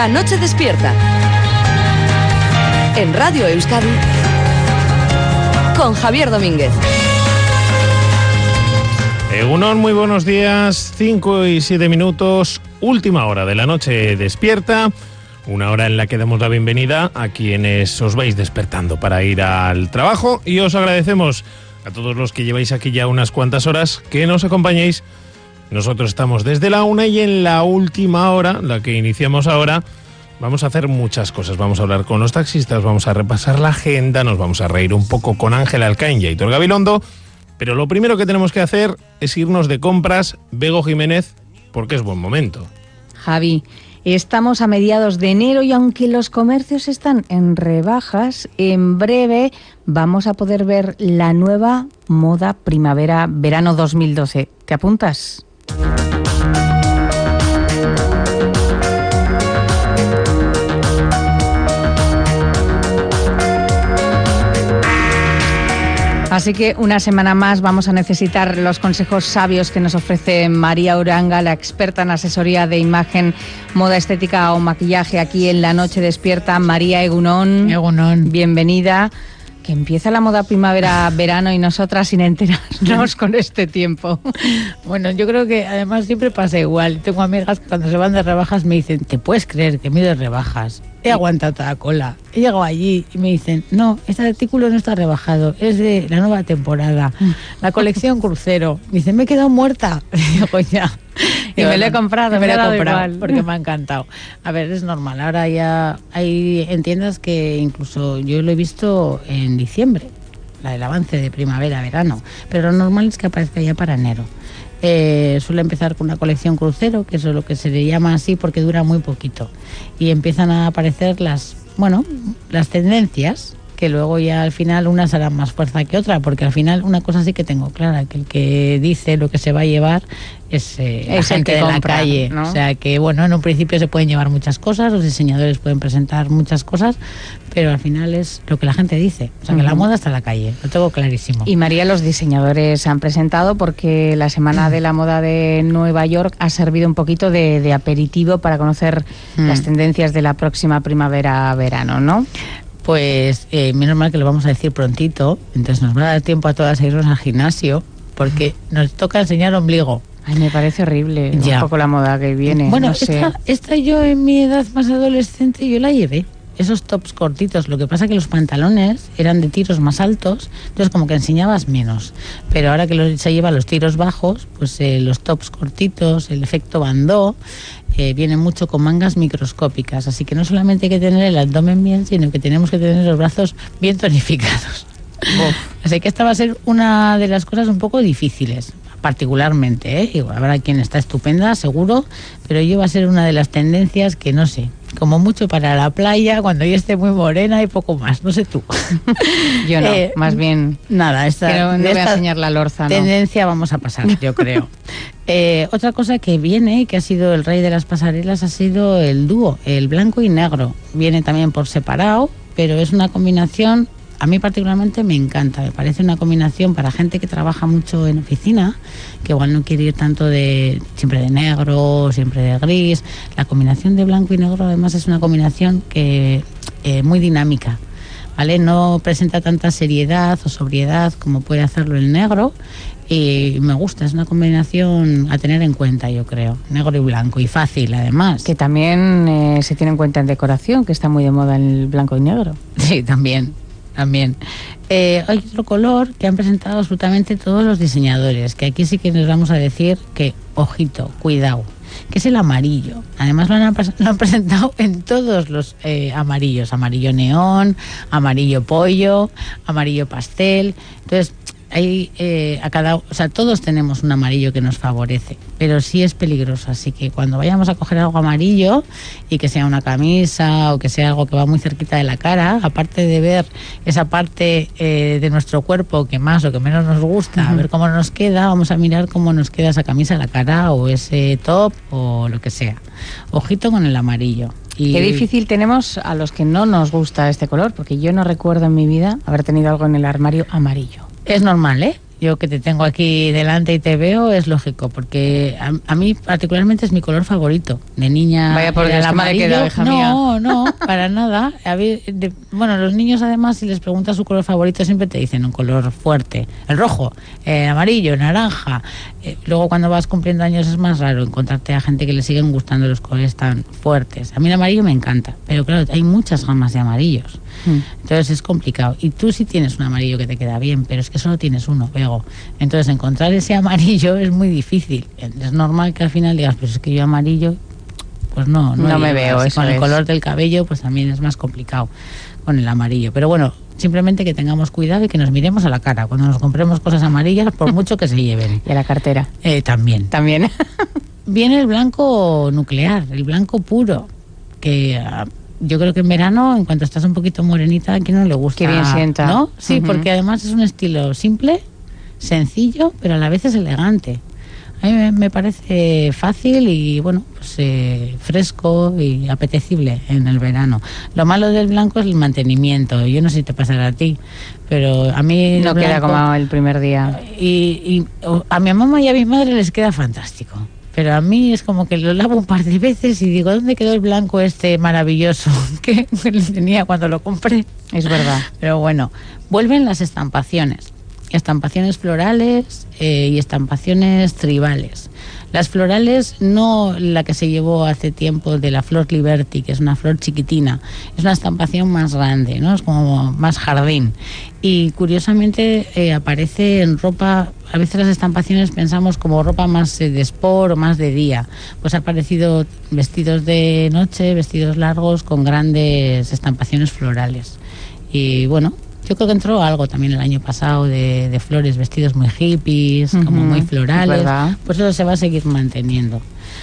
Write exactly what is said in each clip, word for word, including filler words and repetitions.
La noche despierta. En Radio Euskadi con Javier Domínguez. Egunon, muy buenos días. cinco y siete minutos, última hora de la noche despierta. Una hora en la que damos la bienvenida a quienes os vais despertando para ir al trabajo, y os agradecemos a todos los que lleváis aquí ya unas cuantas horas que nos acompañéis. Nosotros estamos desde la una, y en la última hora, la que iniciamos ahora, vamos a hacer muchas cosas. Vamos a hablar con los taxistas, vamos a repasar la agenda, nos vamos a reír un poco con Ángel Alcaín y Aitor Gabilondo, pero lo primero que tenemos que hacer es irnos de compras. Bego Jiménez, porque es buen momento. Javi, estamos a mediados de enero y aunque los comercios están en rebajas, en breve vamos a poder ver la nueva moda primavera-verano dos mil doce. ¿Te apuntas? Así que una semana más vamos a necesitar los consejos sabios que nos ofrece María Uranga, la experta en asesoría de imagen, moda estética o maquillaje aquí en La Noche Despierta. María, Egunon. Egunon. Bienvenida. Que empieza la moda primavera-verano y nosotras sin enterarnos con este tiempo. Bueno, yo creo que además siempre pasa igual. Tengo amigas que cuando se van de rebajas me dicen, ¿te puedes creer que me he ido de rebajas? He aguantado toda la cola. He llegado allí y me dicen, no, este artículo no está rebajado, es de la nueva temporada, la colección crucero. Me dicen, me he quedado muerta. Y digo, ya. Y me lo he comprado, me me lo he comprado igual. porque me ha encantado. A ver, es normal. Ahora ya hay en tiendas que incluso yo lo he visto en diciembre, la del avance de primavera-verano, pero lo normal es que aparezca ya para enero. Eh, suele empezar con una colección crucero, que eso es lo que se le llama así porque dura muy poquito, y empiezan a aparecer las, bueno, las tendencias, que luego ya al final unas harán más fuerza que otra, porque al final una cosa sí que tengo clara, que el que dice lo que se va a llevar es, eh, es la gente el que de compra, la calle, ¿no? O sea que bueno, en un principio se pueden llevar muchas cosas, los diseñadores pueden presentar muchas cosas, pero al final es lo que la gente dice, o sea que uh-huh. La moda está en la calle, lo tengo clarísimo. Y María, los diseñadores se han presentado porque la Semana de la Moda de Nueva York ha servido un poquito de, de aperitivo para conocer uh-huh. las tendencias de la próxima primavera-verano, ¿no? Pues eh, menos mal que lo vamos a decir prontito, entonces nos va a dar tiempo a todas a irnos al gimnasio, porque nos toca enseñar ombligo. Ay, me parece horrible ya. Un poco la moda que viene. Bueno, no sé. esta, esta yo en mi edad más adolescente yo la llevé. Esos tops cortitos, lo que pasa que los pantalones eran de tiros más altos, entonces como que enseñabas menos. Pero ahora que los, se lleva los tiros bajos, pues eh, los tops cortitos, el efecto bandó, eh, viene mucho con mangas microscópicas. Así que no solamente hay que tener el abdomen bien, sino que tenemos que tener los brazos bien tonificados. Uf. Así que esta va a ser una de las cosas un poco difíciles, particularmente, ¿eh? Igual habrá quien está estupenda, seguro, pero yo va a ser una de las tendencias que no sé, como mucho para la playa, cuando yo esté muy morena y poco más, no sé tú. Yo no, eh, más bien nada, esta, no, no de voy a esta enseñar la lorza, tendencia ¿no? vamos a pasar, yo creo. eh, otra cosa que viene, que ha sido el rey de las pasarelas, ha sido el dúo, el blanco y negro. Viene también por separado, pero es una combinación. A mí particularmente me encanta, me parece una combinación para gente que trabaja mucho en oficina, que igual no quiere ir tanto de siempre de negro, siempre de gris. La combinación de blanco y negro además es una combinación que eh, muy dinámica, ¿vale? No presenta tanta seriedad o sobriedad como puede hacerlo el negro, y me gusta, es una combinación a tener en cuenta, yo creo, negro y blanco, y fácil además. Que también eh, se tiene en cuenta en decoración, que está muy de moda el blanco y negro. Sí, también. También. Eh, hay otro color que han presentado absolutamente todos los diseñadores, que aquí sí que les vamos a decir que, ojito, cuidado, que es el amarillo. Además lo han, lo han presentado en todos los eh, amarillos, amarillo neón, amarillo pollo, amarillo pastel. Entonces, hay eh, a cada, o sea, todos tenemos un amarillo que nos favorece, pero sí es peligroso, así que cuando vayamos a coger algo amarillo y que sea una camisa o que sea algo que va muy cerquita de la cara, aparte de ver esa parte eh, de nuestro cuerpo que más o que menos nos gusta, uh-huh. a ver cómo nos queda, vamos a mirar cómo nos queda esa camisa en la cara o ese top o lo que sea. Ojito con el amarillo. Y qué difícil tenemos a los que no nos gusta este color, porque yo no recuerdo en mi vida haber tenido algo en el armario amarillo. Es normal, ¿eh? yo que te tengo aquí delante y te veo, es lógico, porque a, a mí particularmente es mi color favorito. De niña Vaya por era Dios, el qué mal amarillo. queda, hija no, mía. no, para nada. A ver, de, bueno, los niños además, si les preguntas su color favorito, siempre te dicen un color fuerte. El rojo, el amarillo, el naranja. Eh, luego cuando vas cumpliendo años es más raro encontrarte a gente que le siguen gustando los colores tan fuertes. A mí el amarillo me encanta, pero claro, hay muchas gamas de amarillos. Mm. Entonces es complicado. Y tú sí tienes un amarillo que te queda bien, pero es que solo tienes uno, Bego. Entonces encontrar ese amarillo es muy difícil. Es normal que al final digas, pues es que yo amarillo, pues no, no, no me veo. Así, eso con es. el color del cabello, pues también es más complicado con el amarillo. Pero bueno, simplemente que tengamos cuidado y que nos miremos a la cara cuando nos compremos cosas amarillas, por mucho que se lleven. Y a la cartera. Eh, también. También. Viene el blanco nuclear, el blanco puro, que uh, yo creo que en verano, en cuanto estás un poquito morenita, a quien no le gusta. Qué bien sienta. ¿No? Sí, uh-huh. Porque además es un estilo simple, sencillo, pero a la vez es elegante. A mí me, me parece fácil y, bueno, pues eh, fresco y apetecible en el verano. Lo malo del blanco es el mantenimiento. Yo no sé si te pasará a ti, pero a mí... No queda blanco, como el primer día. Y, y a mi mamá y a mi madre les queda fantástico. Pero a mí es como que lo lavo un par de veces y digo, ¿dónde quedó el blanco este maravilloso que tenía cuando lo compré? Es verdad. Pero bueno, vuelven las estampaciones. Estampaciones florales eh, y estampaciones tribales. Las florales, no la que se llevó hace tiempo de la flor Liberty, que es una flor chiquitina, es una estampación más grande, ¿no? Es como más jardín. Y curiosamente eh, aparece en ropa, a veces las estampaciones pensamos como ropa más eh, de sport o más de día. Pues ha aparecido vestidos de noche, vestidos largos con grandes estampaciones florales. Y bueno, yo creo que entró algo también el año pasado de, de flores, vestidos muy hippies, uh-huh, como muy florales. Pues eso se va a seguir manteniendo.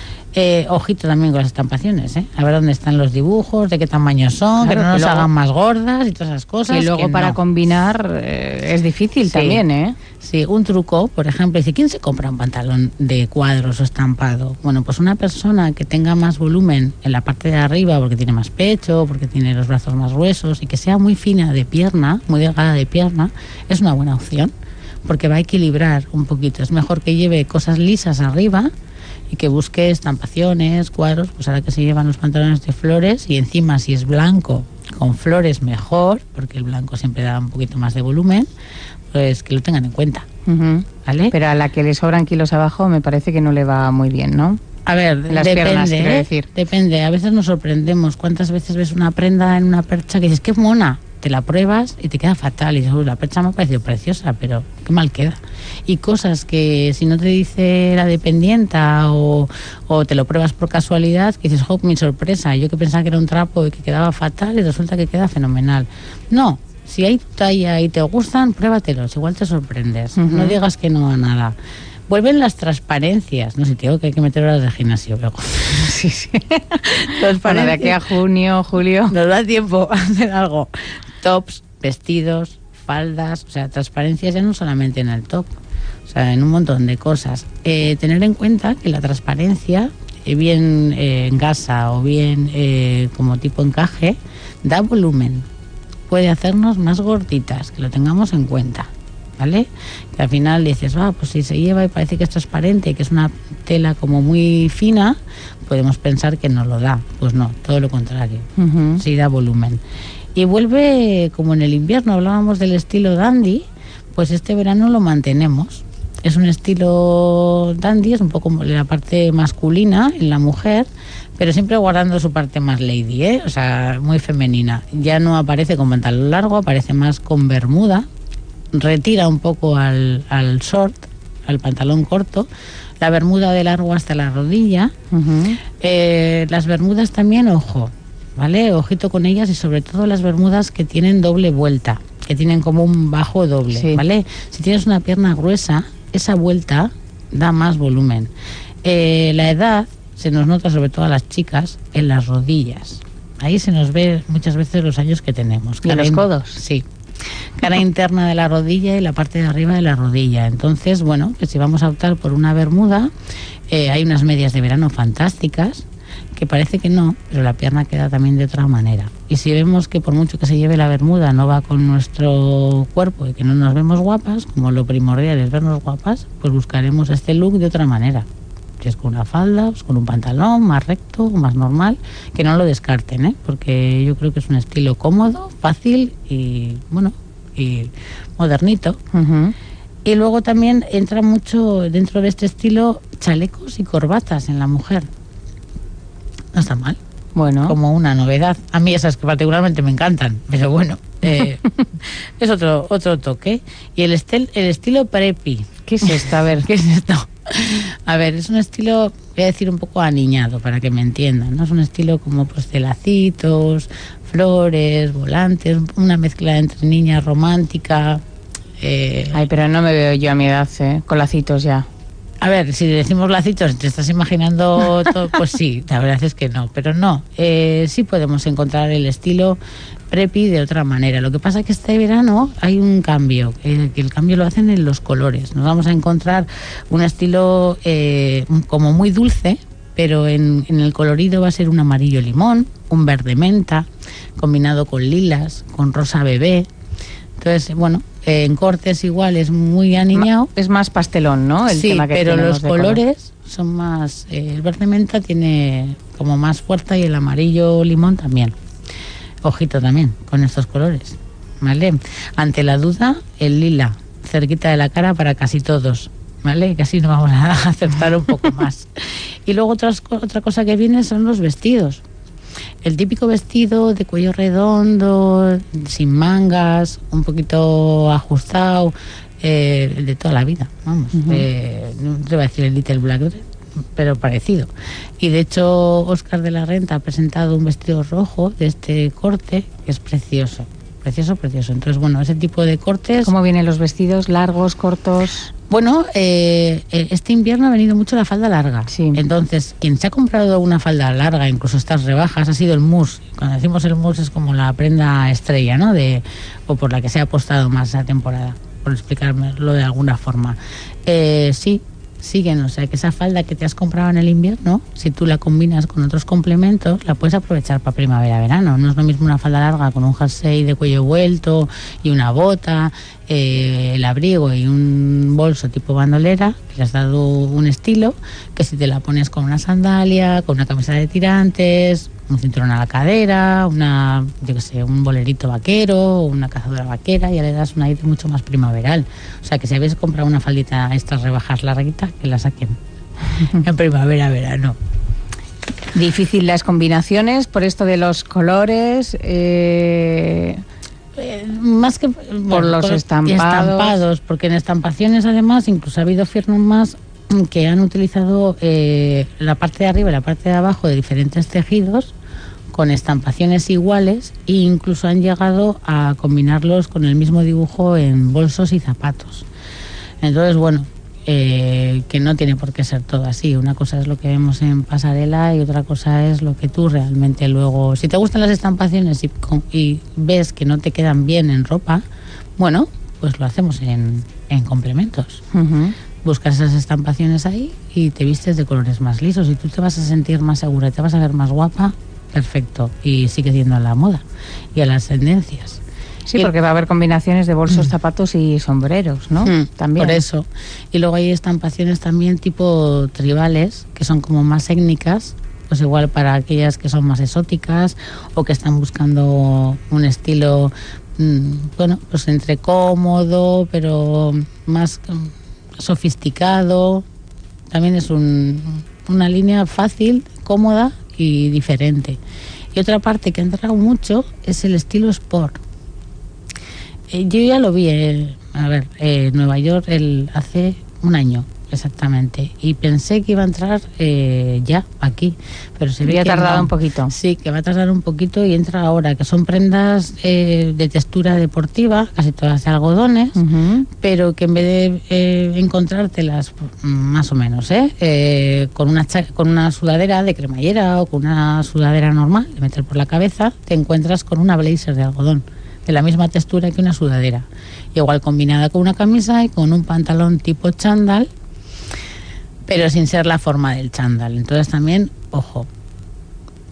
Eh, ojito también con las estampaciones, ¿eh? A ver dónde están los dibujos, de qué tamaño son, claro, que no nos que luego, hagan más gordas y todas esas cosas. Y luego para no. combinar eh, es difícil sí, también, ¿eh? Sí, un truco, por ejemplo, dice, ¿quién se compra un pantalón de cuadros o estampado? Bueno, pues una persona que tenga más volumen en la parte de arriba, porque tiene más pecho, porque tiene los brazos más gruesos y que sea muy fina de pierna, muy delgada de pierna, es una buena opción, porque va a equilibrar un poquito. Es mejor que lleve cosas lisas arriba y que busque estampaciones, cuadros, pues ahora que se llevan los pantalones de flores y encima si es blanco con flores mejor, porque el blanco siempre da un poquito más de volumen, pues que lo tengan en cuenta, uh-huh. ¿Vale? Pero a la que le sobran kilos abajo me parece que no le va muy bien, ¿no? A ver, las depende, piernas, quiero ¿eh? decir. Depende, a veces nos sorprendemos. ¿Cuántas veces ves una prenda en una percha que dices, qué mona? Te la pruebas y te queda fatal. Y dices, la percha me ha parecido preciosa, pero qué mal queda. Y cosas que si no te dice la dependienta o, o te lo pruebas por casualidad, que dices, oh, mi sorpresa, yo que pensaba que era un trapo y que quedaba fatal y resulta que queda fenomenal. No, si hay talla y te gustan, pruébatelos, igual te sorprendes. Uh-huh. No digas que no a nada. Vuelven las transparencias. No sé, te digo que hay que meter horas de gimnasio luego. Sí, sí. Bueno, de aquí a junio, julio. Nos da tiempo a hacer algo. Tops, vestidos, faldas, o sea, transparencias ya no solamente en el top, o sea, en un montón de cosas. Eh, tener en cuenta que la transparencia, eh, bien eh, en gasa o bien eh, como tipo encaje, da volumen. Puede hacernos más gorditas, que lo tengamos en cuenta. ¿Vale? Que al final dices, ah, pues si se lleva y parece que es transparente, que es una tela como muy fina, podemos pensar que no lo da. Pues no, todo lo contrario, uh-huh. Sí da volumen. Y vuelve, como en el invierno hablábamos del estilo dandy, pues este verano lo mantenemos. Es un estilo dandy, es un poco la parte masculina en la mujer, pero siempre guardando su parte más lady, ¿eh? O sea, muy femenina. Ya no aparece con pantalón largo, aparece más con bermuda. Retira un poco al, al short, al pantalón corto, la bermuda de largo hasta la rodilla. Uh-huh. Eh, las bermudas también, ojo, ¿vale? Ojito con ellas y sobre todo las bermudas que tienen doble vuelta, que tienen como un bajo doble, sí. ¿Vale? Si tienes una pierna gruesa, esa vuelta da más volumen. Eh, la edad se nos nota sobre todo a las chicas en las rodillas. Ahí se nos ve muchas veces los años que tenemos. ¿Y en los codos? Sí. Cara interna de la rodilla y la parte de arriba de la rodilla. Entonces, bueno, que si vamos a optar por una bermuda, eh, hay unas medias de verano fantásticas que parece que no, pero la pierna queda también de otra manera. Y si vemos que por mucho que se lleve la bermuda no va con nuestro cuerpo y que no nos vemos guapas, como lo primordial es vernos guapas, pues buscaremos este look de otra manera. Si es con una falda, pues con un pantalón más recto, más normal, que no lo descarten, ¿eh? Porque yo creo que es un estilo cómodo, fácil y, bueno, y modernito. Uh-huh. Y luego también entra mucho dentro de este estilo chalecos y corbatas en la mujer. No está mal. Bueno. Como una novedad. A mí esas que particularmente me encantan, pero bueno, eh, es otro otro toque. Y el, estel, el estilo preppy. ¿Qué es esto? A ver, ¿Qué es esto? A ver, es un estilo, voy a decir, un poco aniñado, para que me entiendan, ¿no? Es un estilo como pues de lacitos, flores, volantes, una mezcla entre niña romántica. Eh... Ay, pero no me veo yo a mi edad, ¿eh? Con lacitos ya. A ver, si decimos lacitos, ¿te estás imaginando todo? Pues sí, la verdad es que no, pero no. Eh, sí podemos encontrar el estilo preppy de otra manera. Lo que pasa es que este verano hay un cambio, eh, que el cambio lo hacen en los colores. Nos vamos a encontrar un estilo eh, como muy dulce, pero en, en el colorido va a ser un amarillo limón, un verde menta, combinado con lilas, con rosa bebé. Entonces, bueno, eh, en cortes igual es muy aniñado. Es más pastelón, ¿no? El sí, tema que pero los colores color. son más... Eh, el verde menta tiene como más fuerza y el amarillo limón también. Ojito también con estos colores, ¿vale? Ante la duda, el lila, cerquita de la cara para casi todos, ¿vale? Casi nos vamos a acertar un poco más. Y luego otras, otra cosa que viene son los vestidos. El típico vestido de cuello redondo, sin mangas, un poquito ajustado, eh, de toda la vida, vamos. Uh-huh. eh, no te voy a decir el Little Black Dress, pero parecido. Y de hecho Óscar de la Renta ha presentado un vestido rojo de este corte que es precioso, precioso, precioso. Entonces, bueno, ese tipo de cortes... ¿Cómo vienen los vestidos? ¿Largos, cortos? Bueno, eh, este invierno ha venido mucho la falda larga. Sí. Entonces, quien se ha comprado una falda larga, incluso estas rebajas, ha sido el mousse. Cuando decimos el mousse es como la prenda estrella, ¿no? De, o por la que se ha apostado más esa temporada, por explicármelo de alguna forma. Eh, sí, siguen, o sea que esa falda que te has comprado en el invierno, si tú la combinas con otros complementos, la puedes aprovechar para primavera-verano. No es lo mismo una falda larga con un jersey de cuello vuelto y una bota, eh, el abrigo y un bolso tipo bandolera, que le has dado un estilo, que si te la pones con una sandalia, con una camisa de tirantes, un cinturón a la cadera, una, yo qué sé, un bolerito vaquero, una cazadora vaquera, ya le das un aire mucho más primaveral. O sea que si habéis comprado una faldita, estas rebajas larguitas, que la saquen en primavera, verano. Difícil las combinaciones por esto de los colores, eh... Eh, más que por bueno, los por estampados. estampados, porque en estampaciones además incluso ha habido firmas que han utilizado eh, la parte de arriba y la parte de abajo de diferentes tejidos con estampaciones iguales e incluso han llegado a combinarlos con el mismo dibujo en bolsos y zapatos. Entonces, bueno, eh, que no tiene por qué ser todo así. Una cosa es lo que vemos en pasarela y otra cosa es lo que tú realmente luego... Si te gustan las estampaciones y, y ves que no te quedan bien en ropa, bueno, pues lo hacemos en, en complementos. Uh-huh. Buscas esas estampaciones ahí y te vistes de colores más lisos y tú te vas a sentir más segura, te vas a ver más guapa, perfecto, y sigue siendo a la moda y a las tendencias. Sí, y porque va a haber combinaciones de bolsos, mm. zapatos y sombreros, ¿no? Mm, también. Por eso. Y luego hay estampaciones también tipo tribales, que son como más étnicas, pues igual para aquellas que son más exóticas o que están buscando un estilo, mmm, bueno, pues entre cómodo, pero más sofisticado. También es un, una línea fácil, cómoda y diferente. Y otra parte que ha entrado mucho es el estilo sport. Eh, yo ya lo vi, eh, a ver, en eh, Nueva York el, hace un año exactamente, y pensé que iba a entrar eh, ya aquí, pero se ve que ha tardado no. un poquito. Sí, que va a tardar un poquito y entra ahora, que son prendas eh, de textura deportiva, casi todas de algodones, uh-huh. pero que en vez de eh, encontrártelas más o menos, ¿eh? Eh, con una con una sudadera de cremallera o con una sudadera normal de meter por la cabeza, te encuentras con una blazer de algodón de la misma textura que una sudadera, igual combinada con una camisa y con un pantalón tipo chándal, pero sin ser la forma del chándal. Entonces también, ojo,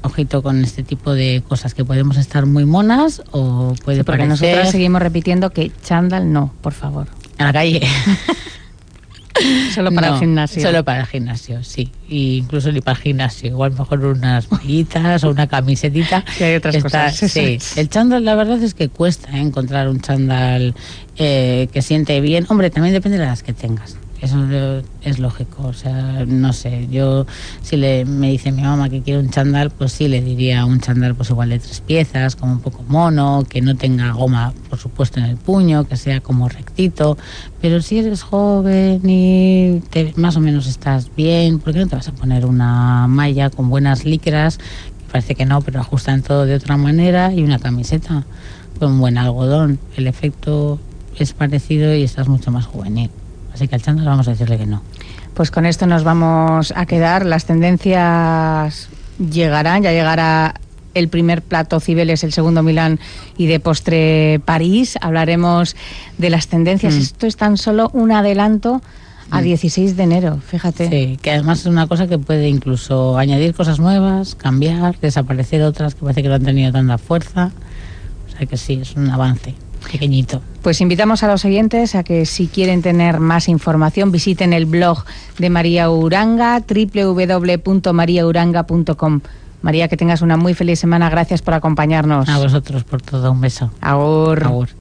ojito con este tipo de cosas, que podemos estar muy monas o puede Sí, porque parecer... nosotros seguimos repitiendo que chándal no, por favor. A la calle. Solo para No, el gimnasio. Solo para el gimnasio, sí. E incluso ni para el gimnasio. Igual mejor unas mallitas o una camisetita. Sí, hay otras Está- cosas. Sí. El chándal, la verdad es que cuesta, ¿eh? Encontrar un chándal eh, que siente bien. Hombre, también depende de las que tengas. Eso eh, es lógico. O sea, no sé. Yo, si le me dice mi mamá que quiere un chándal, pues sí, le diría un chándal pues igual de tres piezas, como un poco mono, que no tenga goma, por supuesto, en el puño, que sea como rectito. Pero si eres joven y te, más o menos estás bien, ¿por qué no te vas a poner una malla con buenas licras? Que parece que no, pero ajustan todo de otra manera, y una camiseta con buen algodón. El efecto es parecido y estás mucho más juvenil. Así que al chándal vamos a decirle que no. Pues con esto nos vamos a quedar. Las tendencias llegarán, ya llegará el primer plato Cibeles, el segundo Milán y de postre París. Hablaremos de las tendencias. Mm. Esto es tan solo un adelanto a Mm. dieciséis de enero, fíjate. Sí, que además es una cosa que puede incluso añadir cosas nuevas, cambiar, desaparecer otras que parece que no han tenido tanta fuerza. O sea que sí, es un avance pequeñito. Pues invitamos a los oyentes a que, si quieren tener más información, visiten el blog de María Uranga, doble u doble u doble u punto maría uranga punto com. María, que tengas una muy feliz semana. Gracias por acompañarnos. A vosotros por todo. Un beso. Agur. Agur.